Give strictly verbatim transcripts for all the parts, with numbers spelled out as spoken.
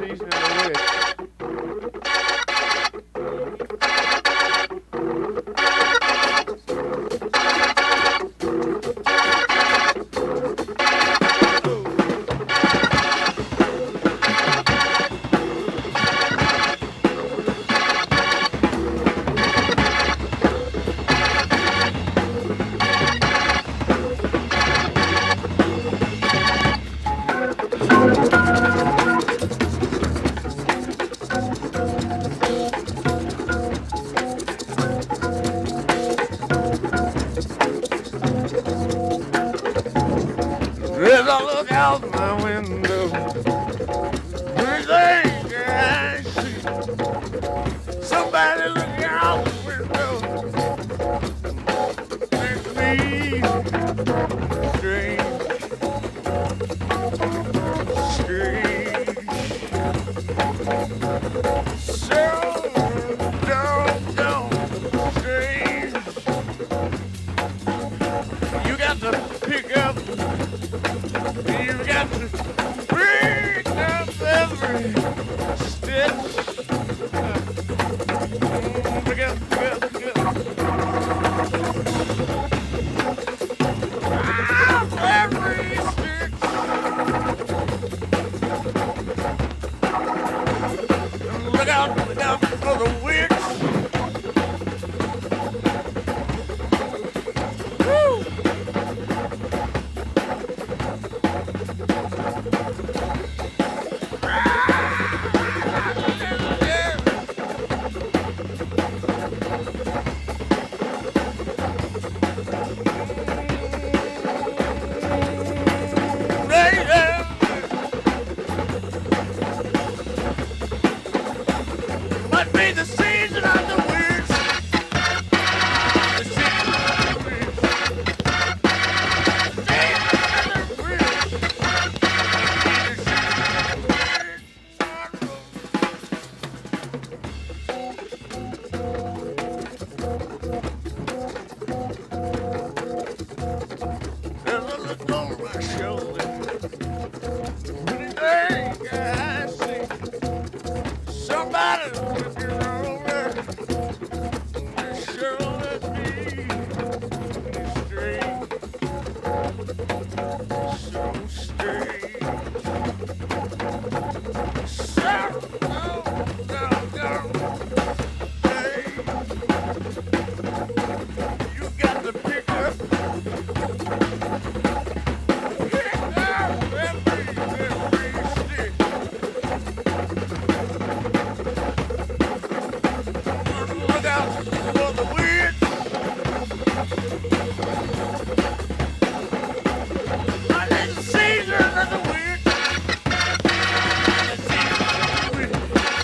season of the witch. As I look out my window, everything I see, somebody look out the window, makes me strange, strange, so doggone strange. You got to pick up. You've got to break up every stitch. Pick up, pick up, pick up. Ah, every stitch. Look out, look out for the witch. Woo! Might be the season of the witch. The season of the witch. The season of the witch. The season of the witch. There's a look over my shoulder. Anything I see, somebody's looking over their shoulder at me. It's strange, so strange, so doggone strange. You got to pick up, pick up every, every stick. Look out for the witch. I need the season of the witch. The season of the witch.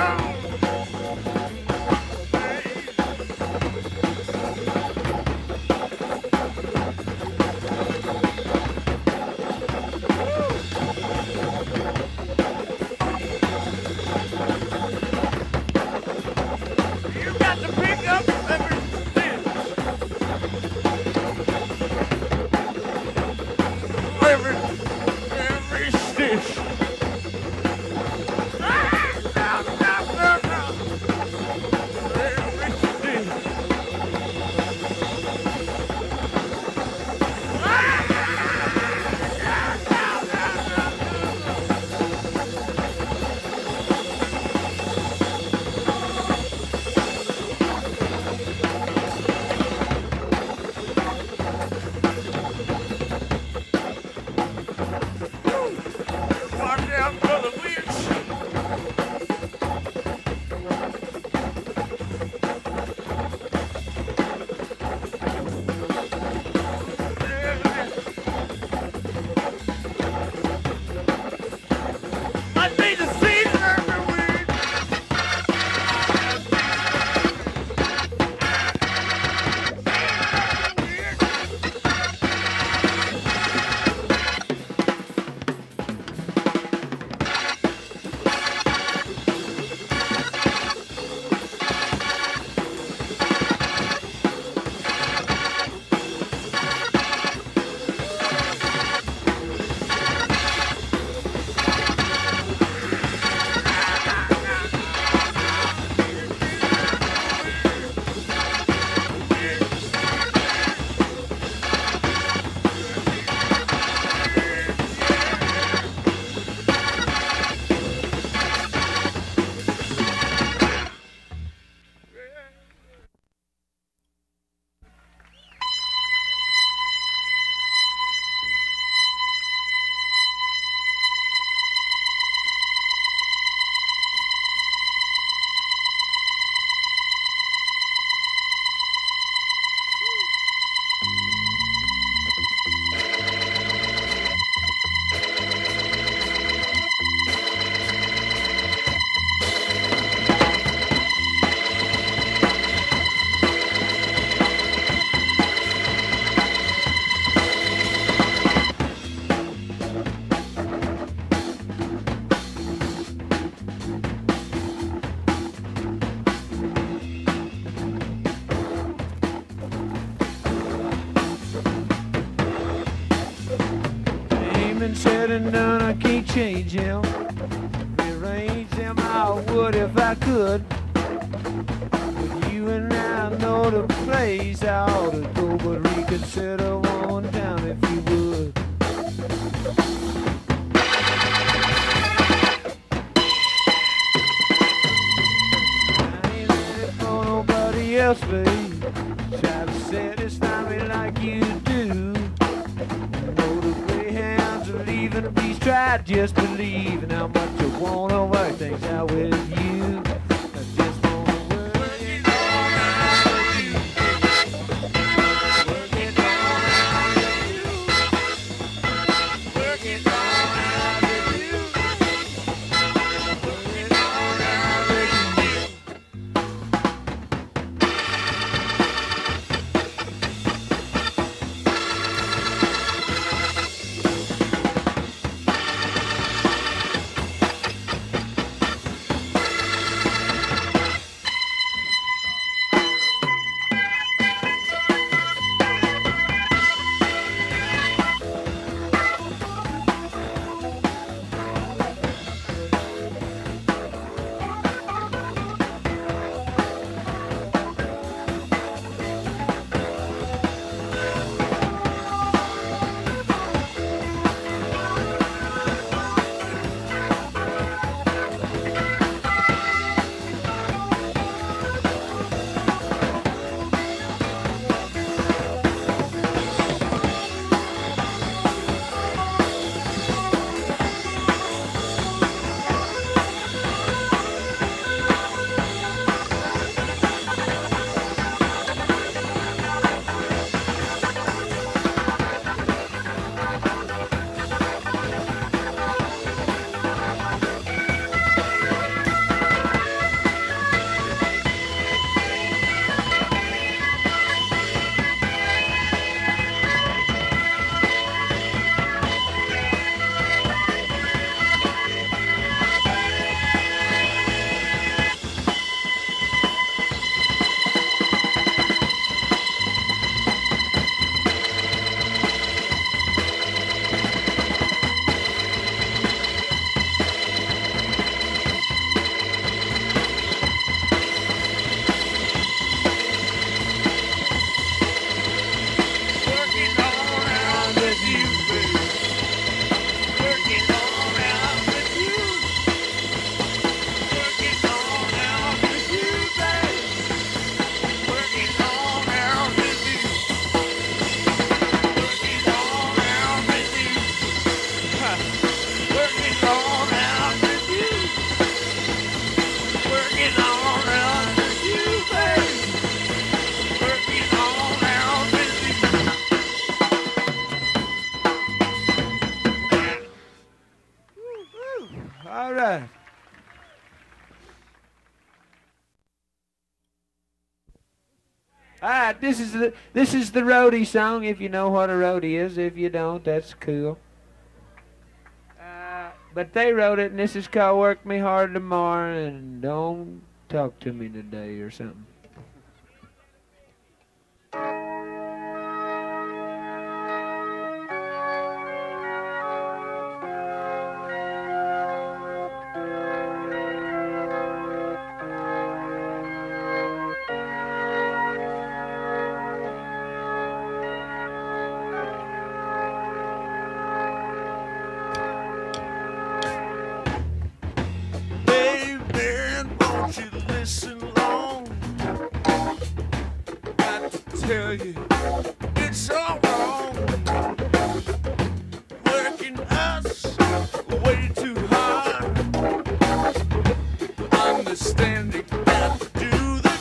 You got to pick up every stitch. Every, every stitch. Ah, no, no, no, no. Every stitch. Ah, no, no, no, no, no. Watch out for the witch. Might be the season of the witch. Ain't been said and done, I can't change him. Rearrange him, I would if I could. But you and I know the place I ought to go, but reconsider one time if you would. I ain't ready for nobody else, babe. Try to satisfy me like you do. Know the greyhounds are leaving, please try to just believe in how much I wanna work things out with you. I just wanna work it all out with you. Work it all out with you. Work it all out with you. Work it all out with you. All right, this is the this is the roadie song. If you know what a roadie is, if you don't, that's cool. Uh, but they wrote it, and this is called "Work Me Hard Tomorrow" and "Don't Talk to Me Today" or something. Tell you it's all wrong, working us way too hard, understanding how to do the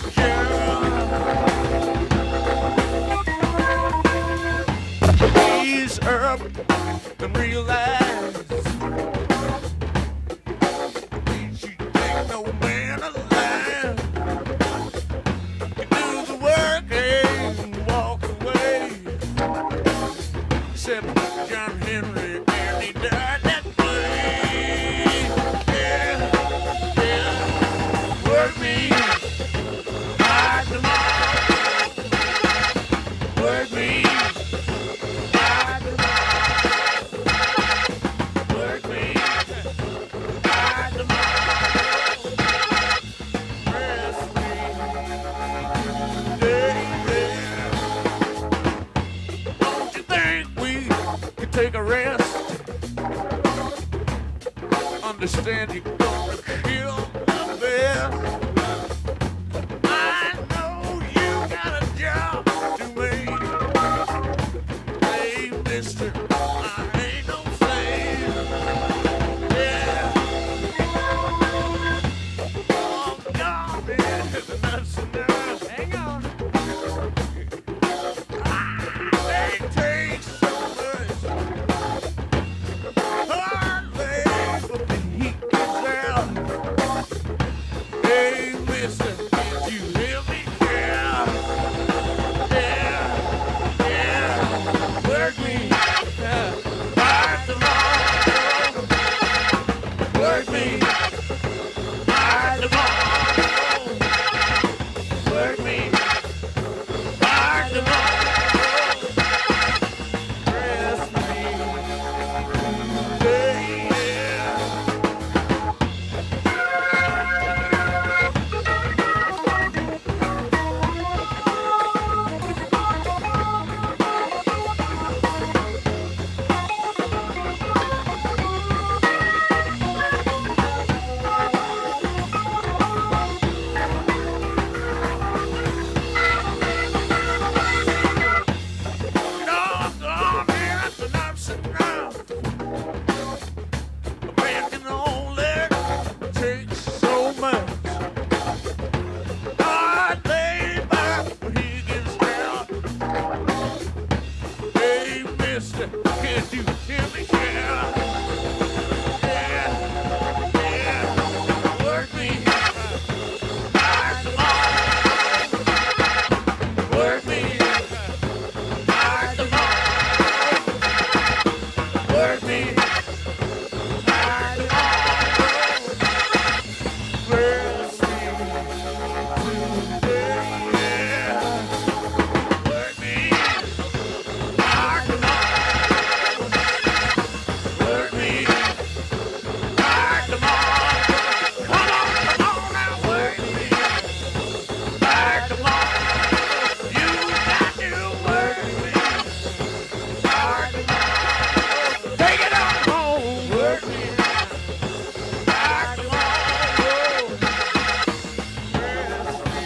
job. Ease up and realize means you take no man alive. You do the work and walk away. Except John Henry, and he died that way. Yeah, yeah. Work me hard tomorrow. Work me hard tomorrow. Work me hard tomorrow. Rest me. Don't you think we could take a rest? Understand you're gonna kill the best. I know you got a job to make. Hey, mister, I ain't no slave. Yeah. Oh, God, man, that's enough. Hang on. They take so much hard labor when the heat gets out. Hey, mister, did you hear me? Yeah, yeah, yeah. Work me hard tomorrow. Work me hard tomorrow. Work me hard tomorrow. Rest me. Yeah. No, oh, man, that's enough's enough. A man can only take so much hard labor when he gets down. Hey, mister, can't you hear me? Yeah, yeah, yeah. Work me hard tomorrow. Work me hard tomorrow. Work me hard tomorrow. Rest me today. Yeah. Work me hard tomorrow. Work me hard tomorrow. Come on, come on now. Work me hard tomorrow. You got to work me hard tomorrow. Take it on home. Work me hard tomorrow. Rest me.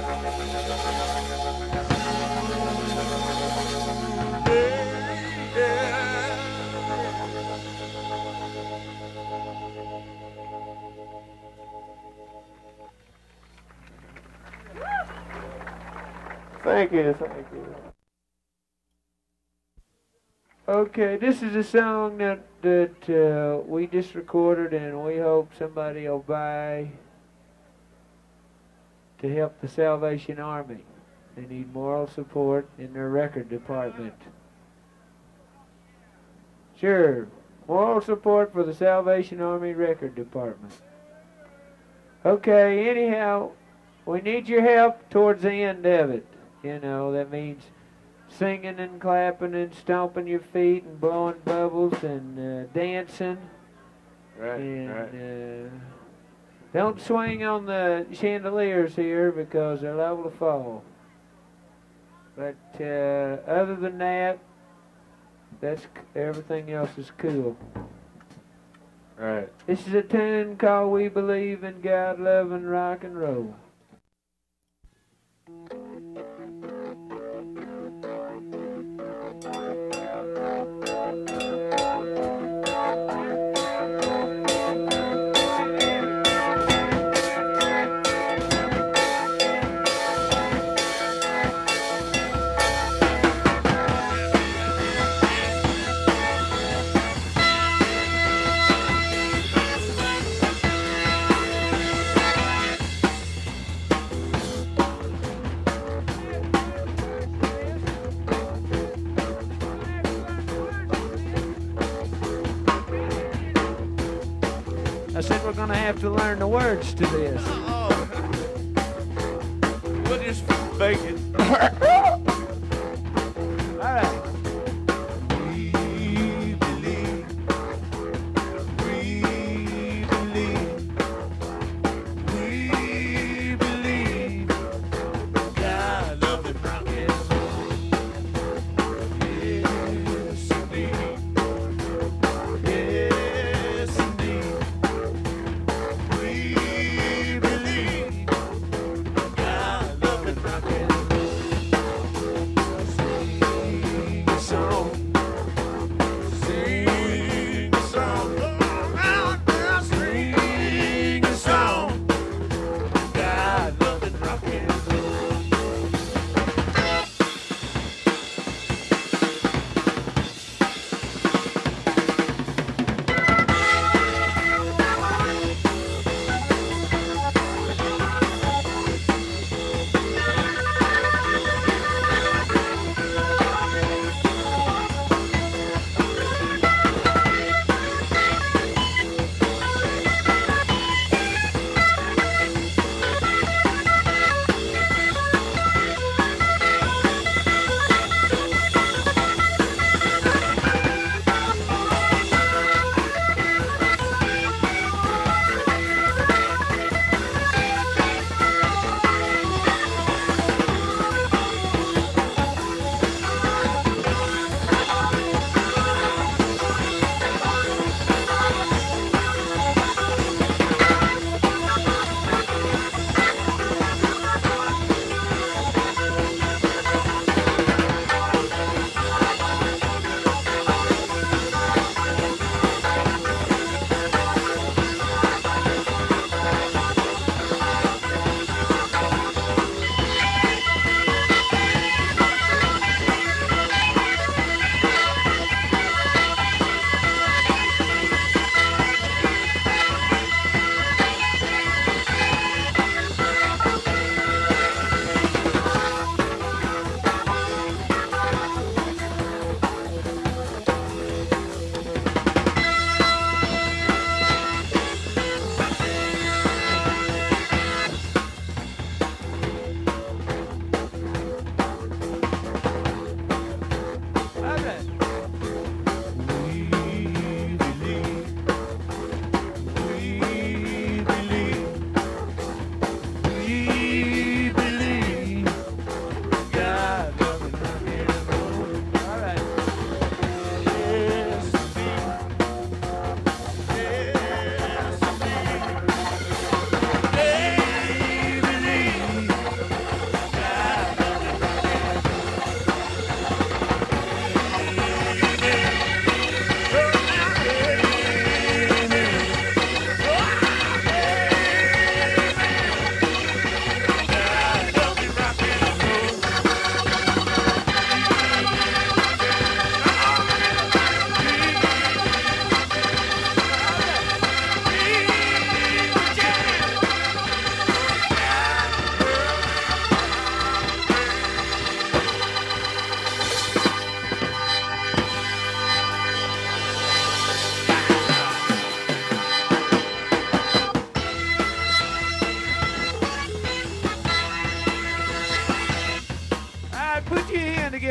Thank you, thank you. Okay, this is a song that that uh, we just recorded, and we hope somebody will buy to help the Salvation Army. They need moral support in their record department. Sure, moral support for the Salvation Army record department. Okay, anyhow, we need your help towards the end of it. You know, that means singing and clapping and stomping your feet and blowing bubbles and uh, dancing. Right, and right. Uh, don't swing on the chandeliers here because they're liable to fall. But uh, other than that, that's c- everything else is cool. Right. This is a tune called "We Believe in God, Love, and Rock and Roll." I said we're gonna have to learn the words to this. Oh. We'll just fake it. All right. We believe. We believe. We believe. God, love, and rock and roll. Yes, indeed. Yes, indeed. We believe. God, love, and rock and roll.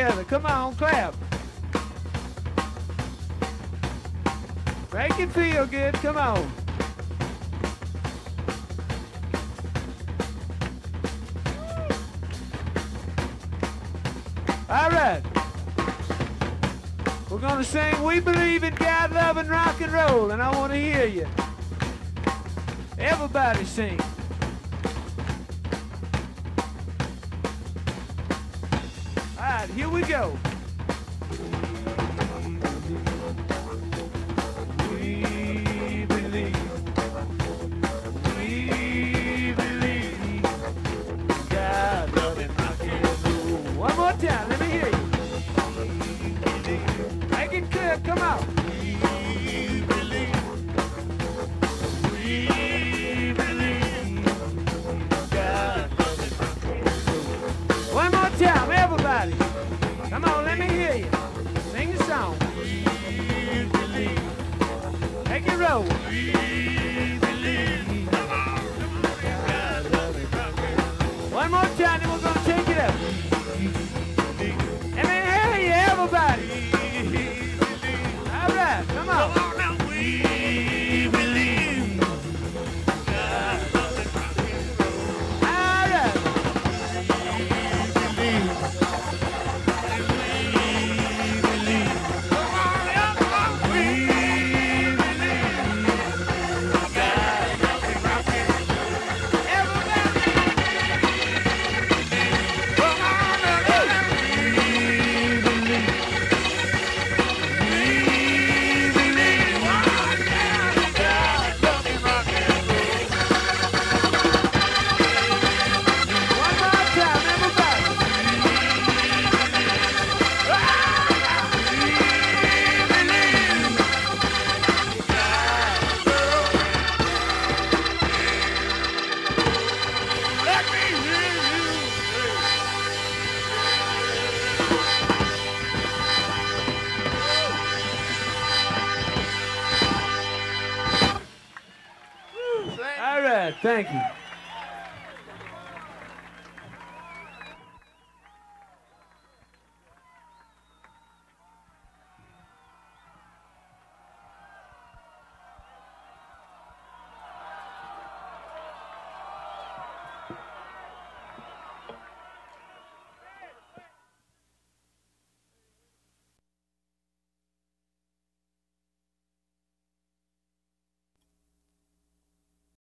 together. Come on, clap. Make it feel good. Come on. All right. We're going to sing We Believe in God, Love, and Rock and Roll, and I want to hear you. Everybody sing. All right, here we go. We believe, we believe, God, love, and rock and roll. One more time, let me hear you. Make it clear, come on. We believe, we believe, God, love, and rock and roll. One more time, everybody. Come on, let me hear you. Sing the song. We believe. Make it roll. We believe. Come on, come on, God, love, and rock and roll. One more time, then we're gonna take it up. Let me hear you, everybody. All right, come on. Come on now. We believe. God, love, and rock and roll. All right. We believe. We believe. Come on, everybody. We believe. God, love, and rock and roll. Everybody. Come on now. We believe. We believe. Oh, yeah. God, love, and rock and roll. One more time, everybody. Let me hear you say. All right, thank you.